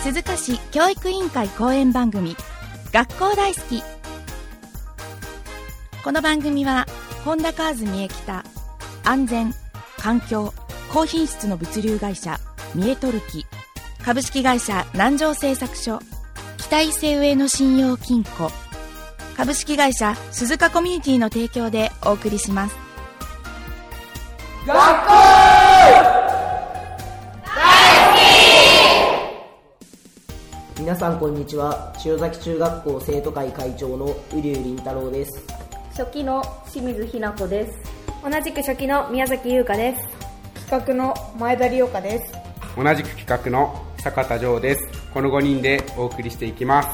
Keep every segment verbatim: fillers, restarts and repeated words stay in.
鈴鹿市教育委員会講演番組学校大好き。この番組はホンダカーズ三重北、安全、環境、高品質の物流会社三重トルキ、株式会社南城製作所、北伊勢上野信用金庫、株式会社鈴鹿コミュニティの提供でお送りします。 学校皆さんこんにちは。千代崎中学校生徒会会長の瓜生凛太郎です。 初期の清水ひな子です。 同じく初期の宮崎優香です。 企画の前田理央香です。 同じく企画の坂田城です。このごにんでお送りしていきます。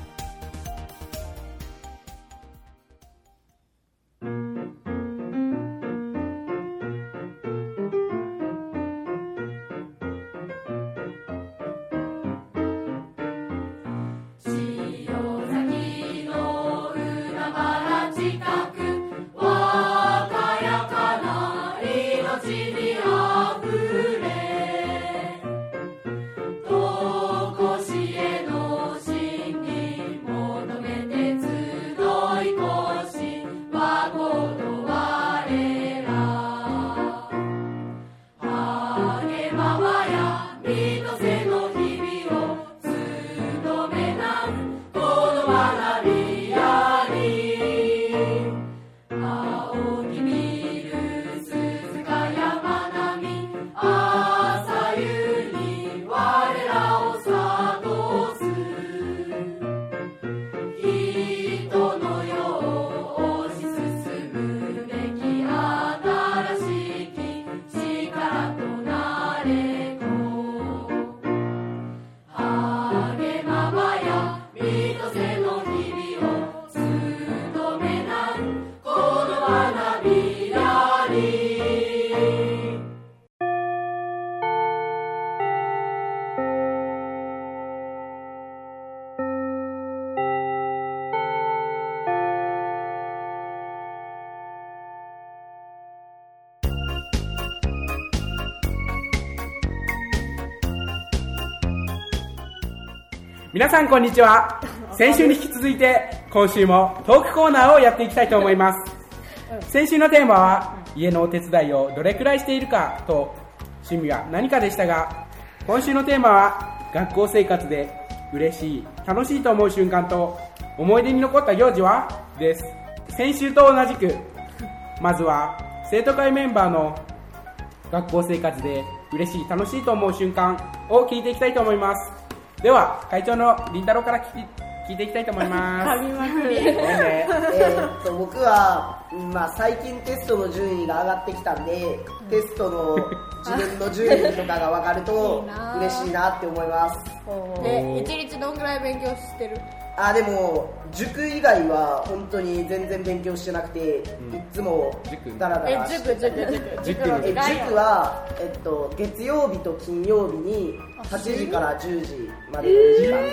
皆さんこんにちは。先週に引き続いて今週もトークコーナーをやっていきたいと思います。先週のテーマは家のお手伝いをどれくらいしているかと趣味は何かでしたが、今週のテーマは学校生活で嬉しい楽しいと思う瞬間と思い出に残った行事はです。先週と同じくまずは生徒会メンバーの学校生活で嬉しい楽しいと思う瞬間を聞いていきたいと思います。では会長の凛太郎から聞き聞いていきたいと思います。 噛みまくり。 えー、っと僕は、まあ、最近テストの順位が上がってきたんで、うん、テストの自分の順位とかが分かると嬉しいなって思います。 え、一日どんぐらい勉強してる？ あ、でも塾以外は本当に全然勉強してなくて、うん、いつもダラダラしてえ、塾、塾、塾、塾のえ塾は、えっと、月曜日と金曜日にはちじからじゅうじまでの時間です。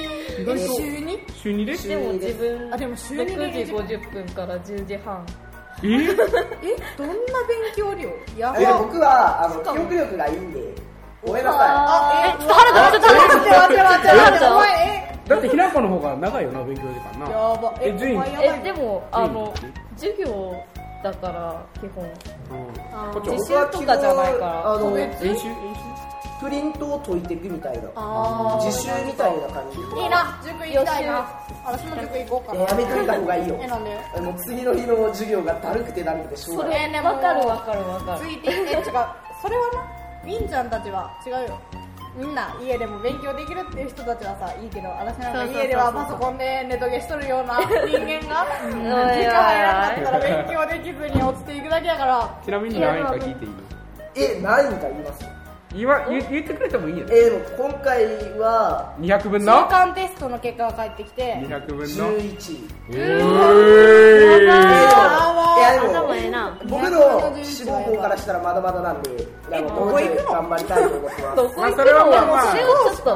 えー、週に？ 週にで？ でも自分あ、でも週にろくじごじゅっぷんからじゅうじはん。 えー、 え、どんな勉強量？やばい。 え僕はあの記憶力がいいんでごめんなさい。 あ、え、ちょっと原田、ちょっと待って待って待って待って、お前、えだってひなこの方が長いよな、勉強時間な。 やば。 え、順位え、でもあの授業だから基本、うん、実習とかじゃないからあの練習練習プリントを解いていくみたいな自習みたいな感じ。 いいな、塾行きたいな。私も塾行こうかな。 えー、やめといた方がいいよ。 え、なんで？ もう次の日の授業がだるくてだるくてしょうがない。 それね、 わかるわかるわかる。 ついていって、違う。それはな、みんちゃんたちは違うよ。みんな家でも勉強できるっていう人たちはさいいけど、私なんか家ではパソコンでネットゲーしとるような人間が時間入らなかったら勉強できずに落ちていくだけだから。 ちなみに何位か聞いていい？ え、何位か言います？ 言わ 言, 言ってくれてもいいよね。 えー、でも今回はにひゃくぶんの中間テストの結果が返ってきてにひゃくぶんのじゅういちい。 えー、 いやでもええな。 僕の志望校からしたらまだまだなんで、 え、どもうちょい頑張りたいと思ってます。 どこ行くの？ まあ、それはまあまあちょっと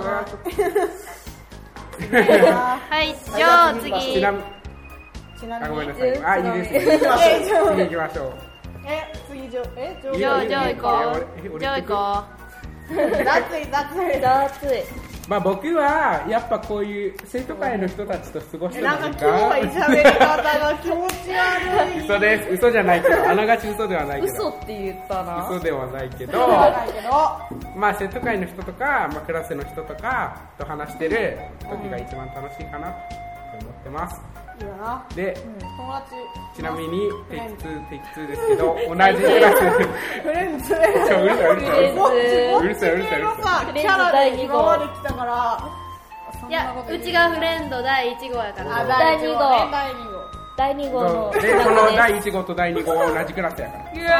なはい、じゃあ次。 ちなみにちなみにあ、ごめんなさい。あ、いいですね。 行きましょう。 次行きましょう。 え、次じょえじゃあじゃあ行こう。じゃあ行こう。雑い雑い雑い。 まあ僕はやっぱこういう生徒会の人たちと過ごしたなんか時今日は喋り方が気持ち悪い。 嘘です。嘘じゃないけど、あながち嘘ではないけど。 嘘って言ったな。 嘘ではないけど、 ないけどまあ生徒会の人とか、まあ、クラスの人とかと話してる時が一番楽しいかなと思ってます。 いいよな。 で、 友達ちなみにテイクツー、テイクツーですけど、同じクラス。 フレンズちょうるさいうるさいうるさい。 こっちうるさいうるさいうるさい。 さキャラで今まで来たからいや、うちがフレンドだいいち号やから。 あ、 だいに第二号号。 第二号だいに号ので、このだいいち号とだいに号は同じクラスやから。 イ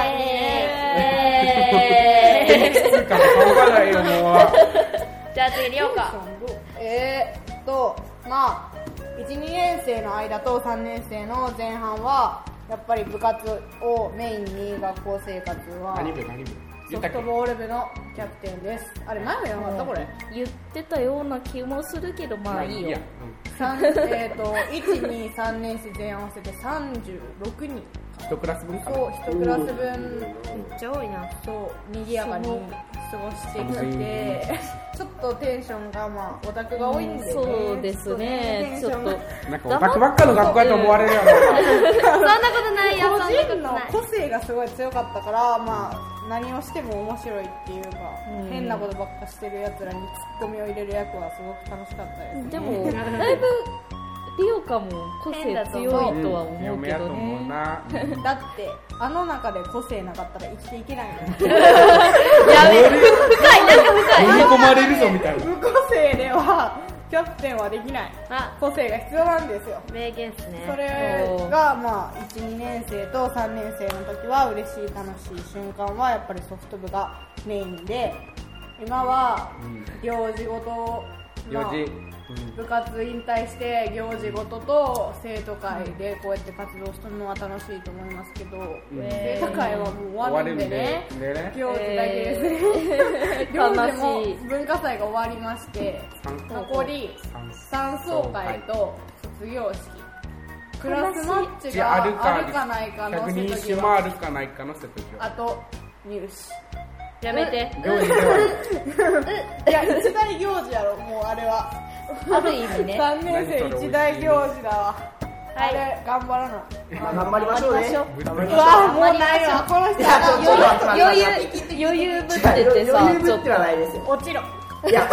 エーイ。 テイクツーかも顔がないよ、もう。 じゃあ次、りょうか。 えーっとまあいち、にねん生の間とさんねん生の前半はやっぱり部活をメインに学校生活は何部何部ソフトボール部のキャプテンです。あれ前もやらなかったこれ言ってたような気もするけど、まあいいよ。 さんえーっといち、に、さんねん生全員合わせてさんじゅうろくにん一クラス分かな。 そう一クラス分めっちゃ多いな。 そう賑やかに過ごしてきてちょっとテンションがまあオタクが多いんでね、 そうですね、ちょっと。 なんかオタクばっかの学校やと思われるやろ。 そんなことないよ、そんな個人のことない。 個性がすごい強かったからまあ何をしても面白いっていうか、 うん変なことばっかしてるやつらにツッコミを入れる役はすごく楽しかったです。 でも、だいぶ、リオカも個性強いとは思う嫁やとけどね。 思うな。 だってあの中で個性なかったら生きていけないの。 やべ、深い、なんか深い。 飲み込まれるぞみたいな。 無個性ではキャプテンはできない。 あ、 個性が必要なんですよ。 名言っすね。 それがまあいち、にねん生とさんねん生の時は嬉しい楽しい瞬間はやっぱりソフト部がメインで、今は行事ごと、まあ行事部活引退して行事ごとと生徒会でこうやって活動するのは楽しいと思いますけど、生徒会はもう終わるんでね、 終わるんでね行事だけですね、行事も文化祭が終わりまして残り三層会と卒業式、クラスマッチがあるかないかの百人一瀬戸際、 首もあるかないかの瀬戸際。 あと入試。 やめて。 行事ではいや一大行事やろもうあれは。 ある意味ね。 さんねん生一大行事だわ。あれ頑張らな。 まあ頑張りましょうね。 うわもうないわこの人は余裕、余裕ぶっててさ、 余裕ぶちょっとっては。ないですよ。 落ちろ。 いや、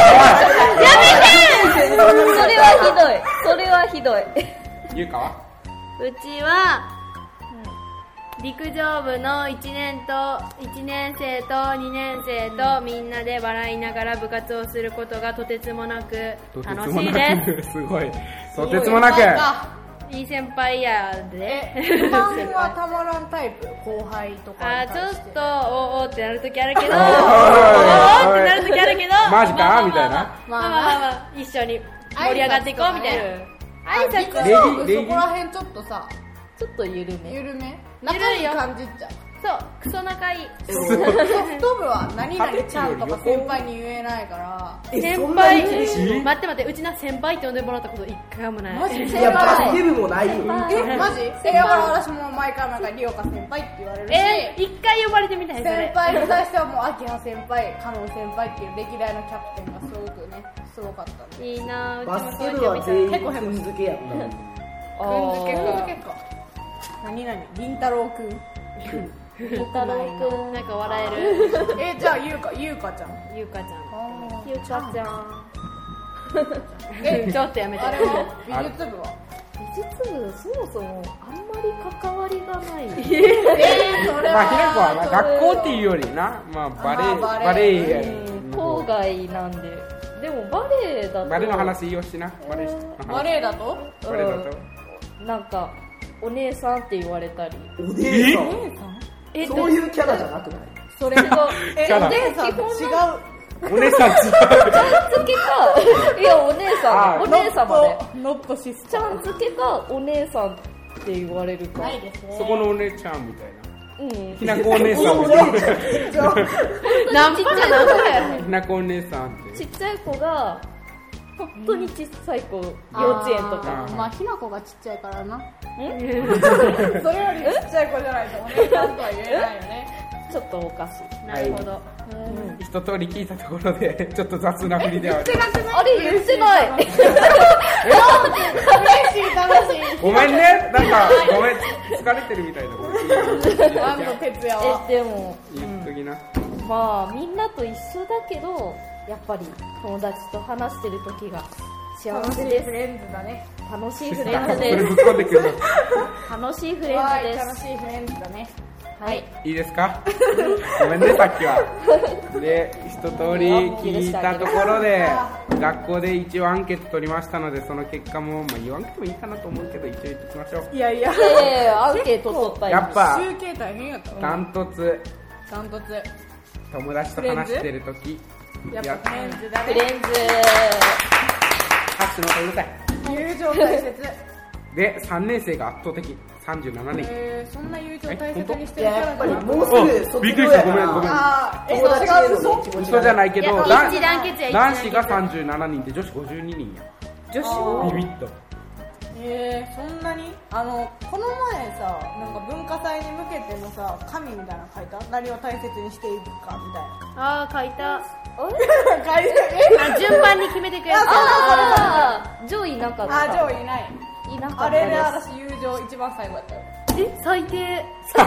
それはひどい。それはひどい。 ゆうかはうちは、陸上部のいちねんといちねん生とにねん生とみんなで笑いながら部活をすることがとてつもなく楽しいです。 すごい。とてつもなく。 いい先輩やで。 え、不満はたまらんタイプ後輩とかあー、ちょに対して。 っとおーおーってなるときあるけど、おおーーおーってなるときあるけど、 マジかまあまあまあみたいなまあまあまあまあ一緒に盛り上がっていこうみたいな。挨拶陸上部そこら辺ちょっとさちょっと緩め。 緩め仲いい感じっちゃう。 そう、クソ仲いい。 ソフト部は何々ちゃんとか先輩に言えないからそ先輩んなに厳しい待って待って、うちな先輩って呼んでもらったこと一回もない。 マジいや、バスケ部もないよ。 えマジえだから私も毎回毎回リオカ先輩って言われるし、 えー、一回呼ばれてみたいそ先れ。 輩に対してはもうアキハ先輩カノン先輩っていう歴代のキャプテンがすごくねすごかったんでいいなぁ、うちバスケもそう部は全員ヘコヘコくんづけやった。 くんづけくんづけか何々りんたろうくん太郎くん。 なんか笑える。 えじゃあゆうかゆうかちゃんゆうかちゃん。 ゆうかちゃん。 えちょっとやめて。 あれは美術部は美術部、そもそもあんまり関わりがない。 えー、それまあ、ひなこはな、 は学校っていうよりな、まあ、バレー、 まあバレーバレーやうん郊外なんで。でもバレエだと。 バレーの話いいよしな、バレーの話。 バレエだとバレーだと。 うんなんか、お姉さんって言われたり。 お姉さんえ、 そういうキャラじゃなくない？ それがえキャラお姉さん違うお姉さん違う。 付けか、いや、お姉さん、 あお姉様で。 ノットシスちゃん付けか、お姉さんって言われるか。 ないですねそこのお姉ちゃんみたいな。 うん。 ひなこお姉さんみたいな。 ナンパじゃなくて。 ひなこお姉さんって。 ちっちゃい子が、本当に小さい子、幼稚園とか。 あーまあひなこがちっちゃいからなそれよりちっちゃい子じゃないとお姉さんとは言えないよねちょっとおかしい。 なるほど。 一通り聞いたところでちょっと雑な振りではある。 あれ言ってない。 嬉しい楽しい。 ごめんね、なんかごめん疲れてるみたいな。 安藤哲也は。 えでも言っときな。 まあみんなと一緒だけどやっぱり友達と話してる時が幸せです。 フレンズだね。 楽しいフレンズそれでぶっ込んでくるの。 す。楽しいフレンズです。 楽しいフレンズだね。 はい。 いいですか？ごめんねさっきは。で一通り聞いたところで学校で一応アンケート取りましたのでその結果もまあ言わんくてもいいかなと思うけど一応言っておきましょう。 いやいや。 ええアンケート取ったよ。 やっぱ集計大変やった。 ダントツダントツ。 友達と話してる時やっぱフレンズだね。 フレンズ。 拍手の音うるさい。 友情大切。 でさんねん生が圧倒的さんじゅうななにん。 えー、そんな友情大切にしていや、 るキャラやっぱりだな。 もうすぐ卒びっくりした業やから。 ごめんごめん。 あー、え、 友達へ違う、 の嘘気持ち嘘じゃないけどいや男一致団結や男子が一致団結さんじゅうななにんで女子ごじゅうににんや。 女子ビビッと。 えー、そんなにあの、この前さ、なんか文化祭に向けてのさ、紙みたいなの書いた何を大切にしていくかみたいな。 あー書いた。 書いてあ順番に決めてくやつ。 ああ上位いなかった。 あ、上位いない。 いなかったあれでです。 私友情一番最後やったよ。 え最低。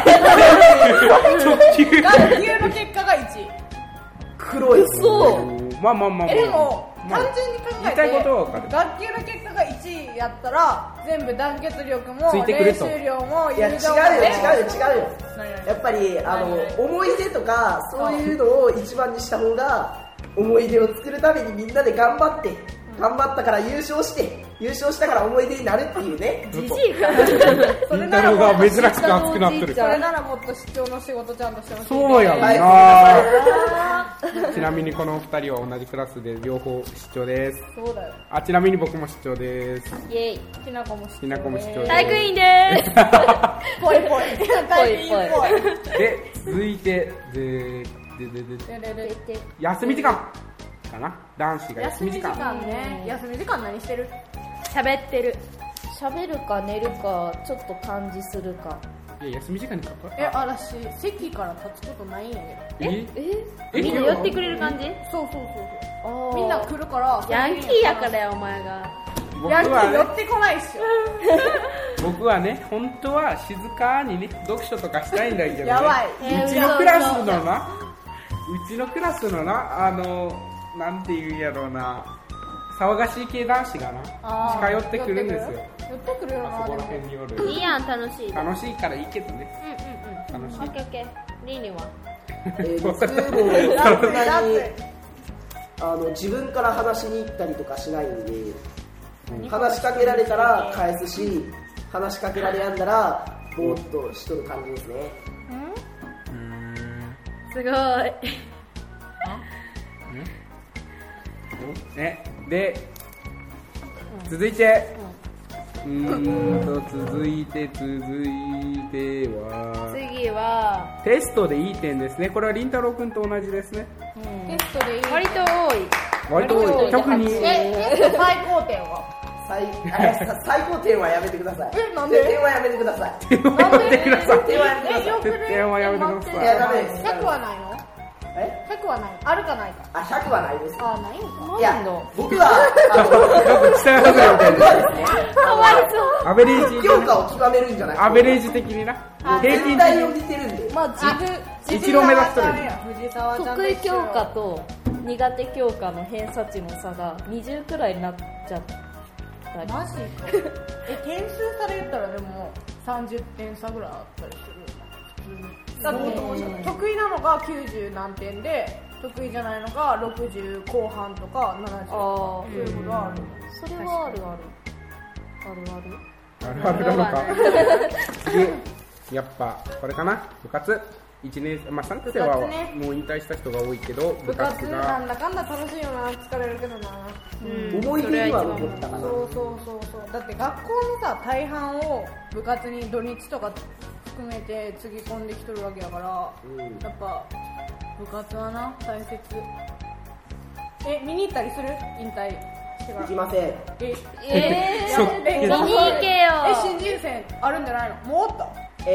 直球。 学級の結果がいちい。 黒い。 そうまあまあまあまあ。 え、でも、 まあ単純に考えて、 言いたいことは分かる。 学級の結果がいちいやったら、全部団結力もついてくると練習量もいや、違うよ、 友情も違うよ、違うよ。 何々 やっぱり、あの、思い出とか、そういうのを一番にした方が、思い出を作るためにみんなで頑張って、頑張ったから優勝して、優勝したから思い出になるっていうね。 じじいか。 そりんたろうが珍しく熱くなってるそ。れならもっと市長の仕事ちゃんとしてほしい。 そうやんはいな。ちなみにこのふたりは同じクラスで両方市長です。 そうだよ。 あ、ちなみに僕も市長です。 イエイ。 きなこも市長。 きなこも市長です体育委員です。 ぽいぽい。体育委員ぽい。 で、続いて、で、で、で、で、 ででで休み時間かな。男子が休休み時み時間。 間ね。休み時間何してる？ 喋ってる。 喋るか寝るかちょっと感じするか。 いや、休み時間に書くえ、私、席から立つことないんやけど。 えええみんな寄ってくれる感じ？ そうそうそうあそう。みんな来るから。 ヤンキーやからやお前が。 僕ヤンキー寄はってこないっしょ。 ね、僕はね、本当は静かにね、読書とかしたいんだけどね。 やばい。 うちのクラスのな、うちのクラスのな、あの、なんて言うんやろうな、騒がしい系男子がな、 あー近寄ってくるんですよ。 寄ってくるよな。 あそこら辺による。 いいやん楽しい。 楽しいからいいけどね。 うんうんうん。 楽しいオッケーオッケー。リーニは？ えー、僕もそんなにあの自分から話しに行ったりとかしないんで、 うん話しかけられたら返すし、話しかけられやんだらぼーっとしとる感じですね。 すごい。 ね、で、続いて、うーんと、続いて、続いては、 次はテストでいい点ですね。これはりんたろうくんと同じですね。 テストでいい。 割と多い。 割と多い。特に、 え、テスト最高点は？ 最あさ最高点はやめてください。 えなんで点はやめてください。 点をやめてください。 点はやめてください。 え、よくね。 点はやめてくださいいやダメです。 ひゃくはないの？ えひゃくはない。あるかないか。 あ、ひゃくはないです。 あ、ないんか。 いや、僕は、あの、 なんか伝えなさいみたい僕はですね、 かわいそう。 アベレージ、 評価を極めるんじゃなくて、 アベレージ的にな。平均全体を見てるんで、 まあ自分一郎目指しとる。 藤沢ちゃんと得意一緒教科と苦手教科の偏差値の差がにじゅうくらいになっちゃったり。 マジか。え、点数差で言ったらでもさんじゅってん差ぐらいあったりするよな。普通に。だって得意なのがきゅうじゅう何点で、得意じゃないのがろくじゅうこう半とかななじゅうとか、そういうことがある。 それはあるある。あるある。 あるあるなのか。次、やっぱ、これかな。部活。一年生、まあさんねん生は部活ねもう引退した人が多いけど、 部部活活なが、 んだかんだ楽しいよな、疲れるけどな。 うん思い出には残ったかな。 そうそうそうそう。だって学校のさ、大半を部活に土日とか含めてつぎ込んできとるわけやから、 うんやっぱ部活はな、大切。え、見に行ったりする？引退してから行きません。 え、 えそうえ、 見に行けよえ、新人戦あるんじゃないの？もうおった？ え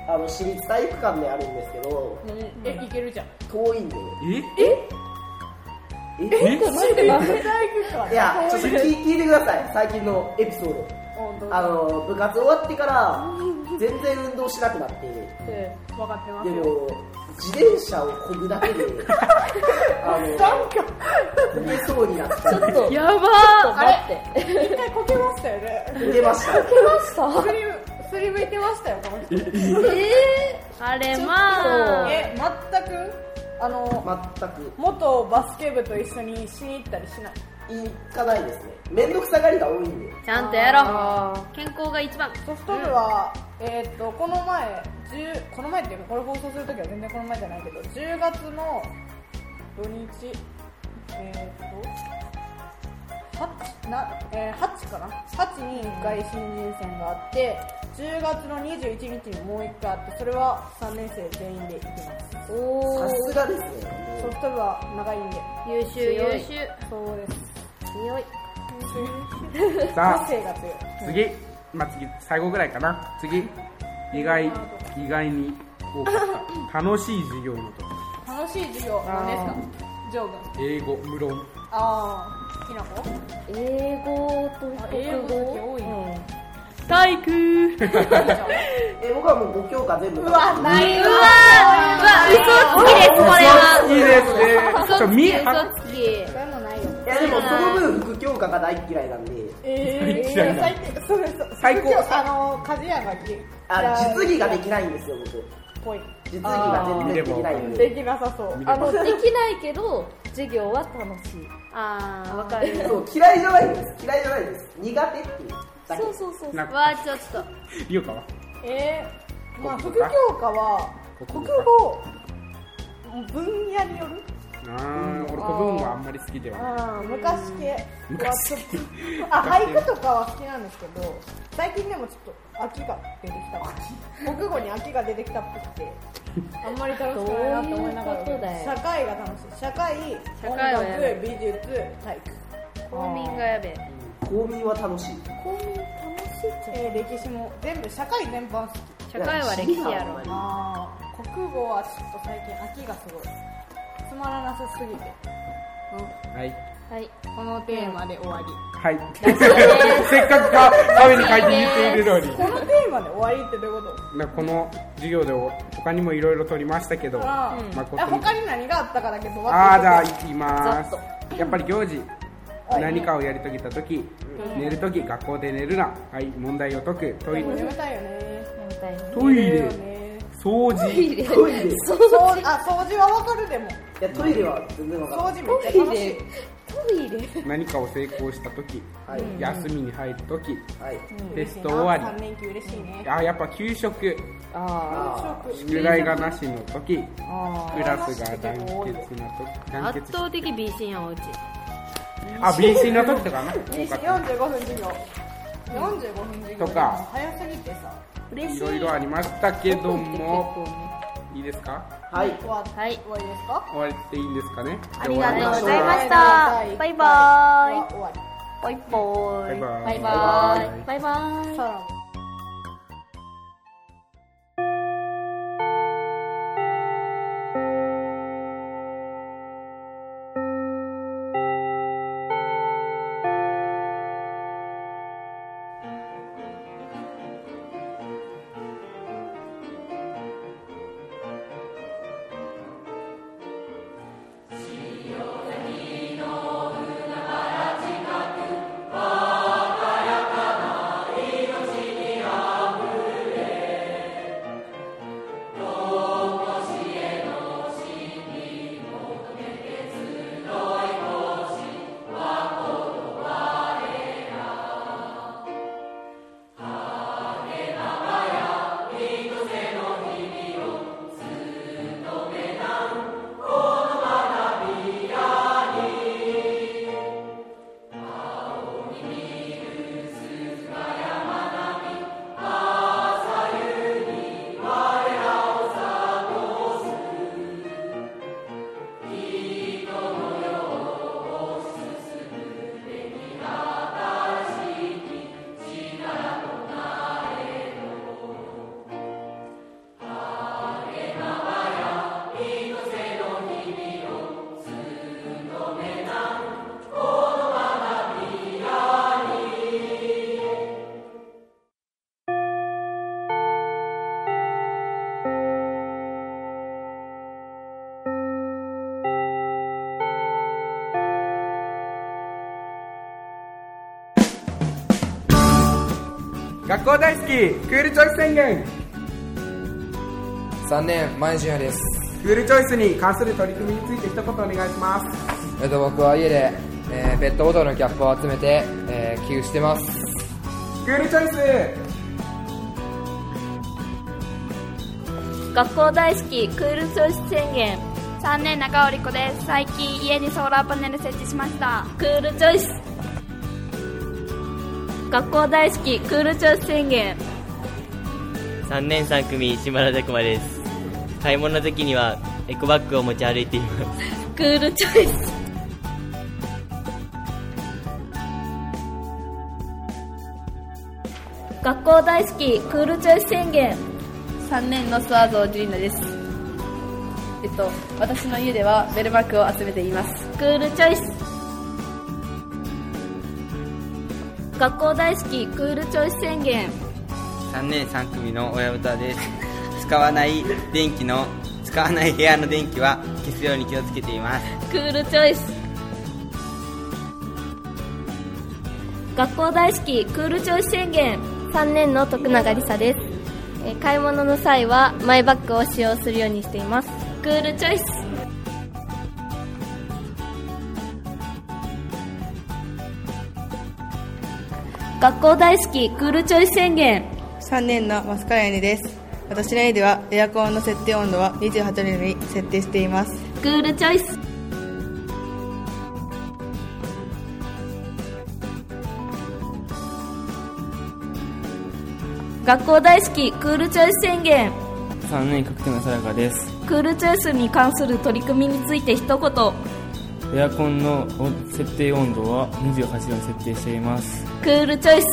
あの私立体育館であるんですけど、 え、行けるじゃん。 遠いんで。 ええええ私立体育館。 いや、ちょっと聞い聞いてください、最近のエピソード。あの部活終わってから全然運動しなくなって、 ええ、分かってますでよ。 も自転車を漕ぐだけであのなんか漕げそうになって、 ちょっとやばー待って一回こけましたよね。 漕げました。 すりすりむいてましたよ、この人。 あれまあえ、全くあの全く元バスケ部と一緒にしに行ったりしない。 行かないですね。めんどくさがりが多いんで。 ちゃんとやろう。健康が一番。 ソフト部は、えーっとこの前じゅうこの前っていうかこれ放送するときは全然この前じゃないけど、じゅうがつの土日えーっとはちな、えー、はちかなはちにいっかい新人戦があって、じゅうがつのにじゅういちにちにもういっかいあって、それはさんねん生全員で行きます。 おさすがですね。 ソフト部は長いんで。 優秀優秀。 そうです。 強い。 さ個性が強い。 あ次、まあ、次最後ぐらいかな。次意外意外に多かった楽しい授業の時。 楽しい授業何ですか？ジョー君。 英語無論。 ああ、好きな子？ 英語と英語国語好き多いな。 体育。 え、僕はもうご教科全部。 うわ、ないわ。 うわ嘘つきですこれは。 いいですね。 嘘つきちょみ嘘つき。 そういうのないよ。 いやでもその分副教科が大嫌いなんで、 えー嫌いな最低。そうです。 最高あの鍛冶屋がき。 あ実技ができないんですよ僕。 ぽい。 実技が全然できないんで。 できなさそう。 あのできないけど授業は楽しい。 あーわかる。 そう嫌いじゃないんです。嫌いじゃないです。苦手っていうだけ。 そうそうそう。 なんかわちょっと。 言うかはえー、まあ副国語か教科は国国語か語分野による。 あー俺古文はあんまり好きではない。 ああ、昔系は昔ちょっとあ、俳句とかは好きなんですけど、最近でもちょっと秋が出てきた。国語に秋が出てきたっぽくて、あんまり楽しくないなって思いながら、 そういうことだよ社会が楽しい。社会、 社会は音やべ楽、美術、体育。 公民がやべえ。 公民は楽しい。 公民楽しいじゃん。 えー、歴史も全部社会全般好き。 社会は歴史やろ。 ああ、国語はちょっと最近秋がすごいつまらなさすぎて。 はいはい。 このテーマで終わり。 はいせっかくか紙に書いて言っているのにこのテーマで終わりってどういうこと？ なこの授業で他にもいろいろ取りましたけど、 あー誠にえ他に何があったかだけどああじゃあい行きますざっやっぱり行事はい何かをやり遂げた時、寝る時学校で寝るな、はい問題を解くトイレ眠たいよね。 みたいな。 トイレ眠いよね。 掃除トイレ。い掃除あ掃除はわかるでも。 やトイレは全然わか掃らない。 除めっちゃ楽しい。 トイレ。 何かを成功した時、 はい休みに入る時、 はい。 テスト終わり三連休嬉しいね。 あやっぱ給食ああ宿題がなしの時あ。 クラスが団結な時団圧結倒的 ビーシー やんおうち。 あ ビーシー の時とかな多かったよんじゅうごふん授業。よんじゅうごふん授業とか早すぎてさ。 いろいろありましたけどもいいですかはい。 終わはい終わりですか？ 終わっていいんですかねありがとうございました。 はいバイバーイ。 終わり。 バイバーイ。 バイバーイバイバーイ。バイバーイ。 さらば。 「 学校大好きクールチョイス宣言。 さんねん前純也です。 クールチョイスに関する取り組みについて一言お願いします。 えっと僕は家で、えー、ペットボトルのキャップを集めて、えー、寄付してます。 クールチョイス。 学校大好きクールチョイス宣言。さんねん中尾理子です。最近家にソーラーパネル設置しました。クールチョイス。学校大好きクールチョイス宣言。 さんねんさん組島田拓馬です。買い物の時にはエコバッグを持ち歩いています。 クールチョイス。学校大好きクールチョイス宣言。 さんねんのスワゾージュリナです。えっと私の家ではベルマックを集めています。 クールチョイス。学校大好きクールチョイス宣言。 さんねんさん組の親歌です。使わない電気の使わない部屋の電気は消すように気をつけています。 クールチョイス。学校大好きクールチョイス宣言。 さんねんの徳永梨沙です。えー、買い物の際はマイバッグを使用するようにしています。 クールチョイス。学校大好きクールチョイス宣言。 さんねんの増川谷です。私の家ではエアコンの設定温度はにじゅうはちどに設定しています。 クールチョイス。学校大好きクールチョイス宣言。 さんねん角手のさやかです。 クールチョイスに関する取り組みについて一言。 エアコンの設定温度はにじゅうはちどに設定しています。 クールチョイス。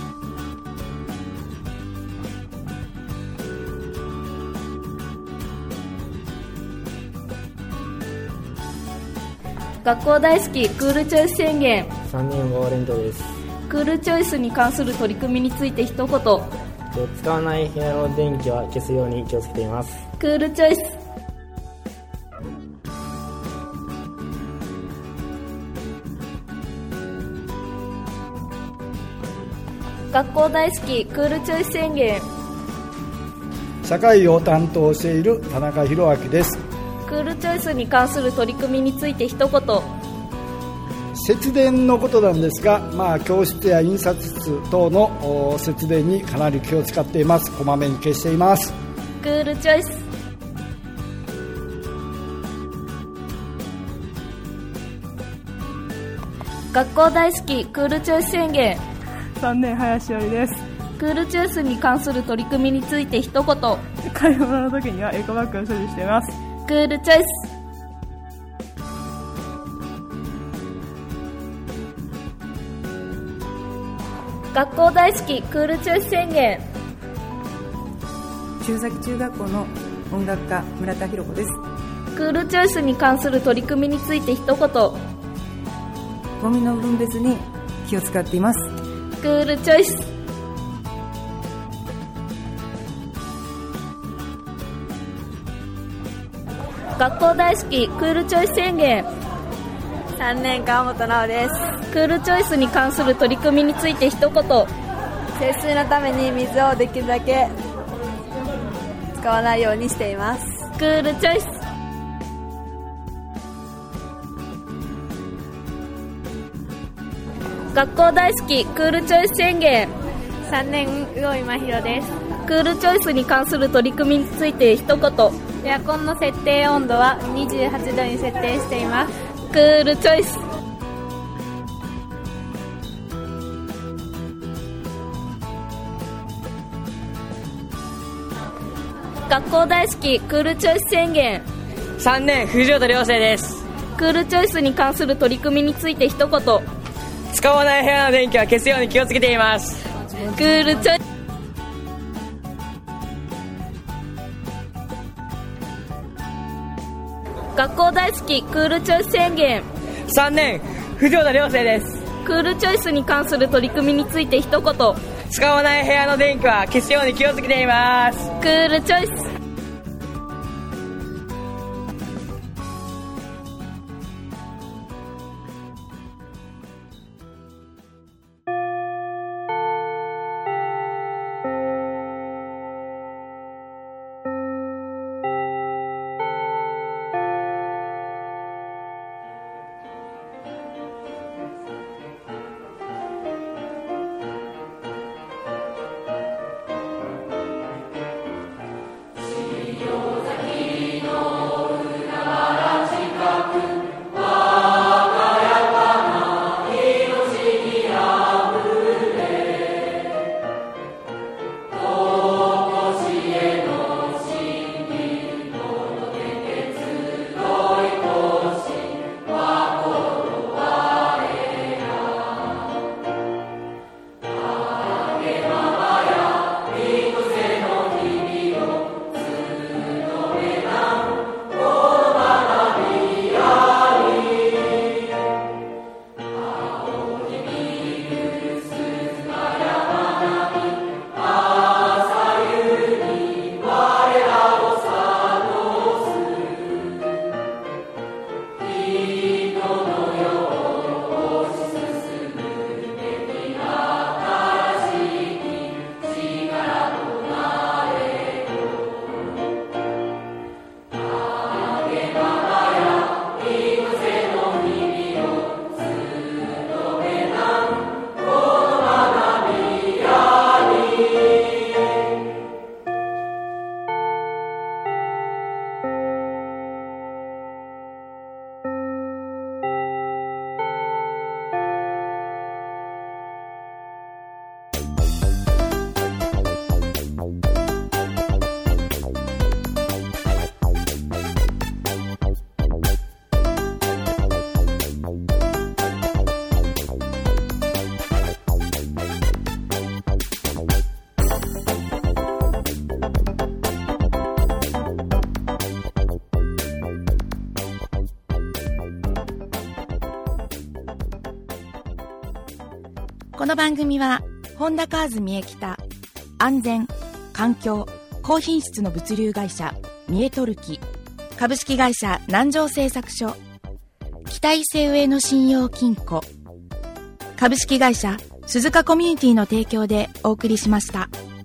学校大好きクールチョイス宣言。 さんねんごレントです。 クールチョイスに関する取り組みについて一言。 使わない部屋の電気は消すように気をつけています。 クールチョイス。学校大好きクールチョイス宣言。 社会を担当している田中宏明です。 クールチョイスに関する取り組みについて一言。 節電のことなんですが、まあ、教室や印刷室等の節電にかなり気を使っています。こまめに消しています。 クールチョイス。学校大好きクールチョイス宣言。 さんねん林織です。 クールチョイスに関する取り組みについて一言。 買い物の時にはエコバッグを所持しています。 クールチョイス。学校大好きクールチョイス宣言。 中崎中学校の音楽家村田博子です。 クールチョイスに関する取り組みについて一言。 ゴミの分別に気を使っています。 クールチョイス。学校大好きクールチョイス宣言。 さんねん川本直です。 クールチョイスに関する取り組みについて一言。 節水のために水をできるだけ使わないようにしています。 クールチョイス。学校大好きクールチョイス宣言。 さんねん魚井真宏です。 クールチョイスに関する取り組みについて一言。 エアコンの設定温度はにじゅうはちどに設定しています。 クールチョイス。学校大好きクールチョイス宣言。 さんねん藤本亮生です。 クールチョイスに関する取り組みについて一言。 使わない部屋の電気は消すように気をつけています。 クールチョイス。学校大好きクールチョイス宣言。 さんねん藤本亮生です。 クールチョイスに関する取り組みについて一言。 使わない部屋の電気は消すように気をつけています。 クールチョイス。 この番組はホンダカーズ三重北安全環境高品質の物流会社三重トルキ株式会社南城製作所北伊勢上野信用金庫株式会社鈴鹿コミュニティの提供でお送りしました。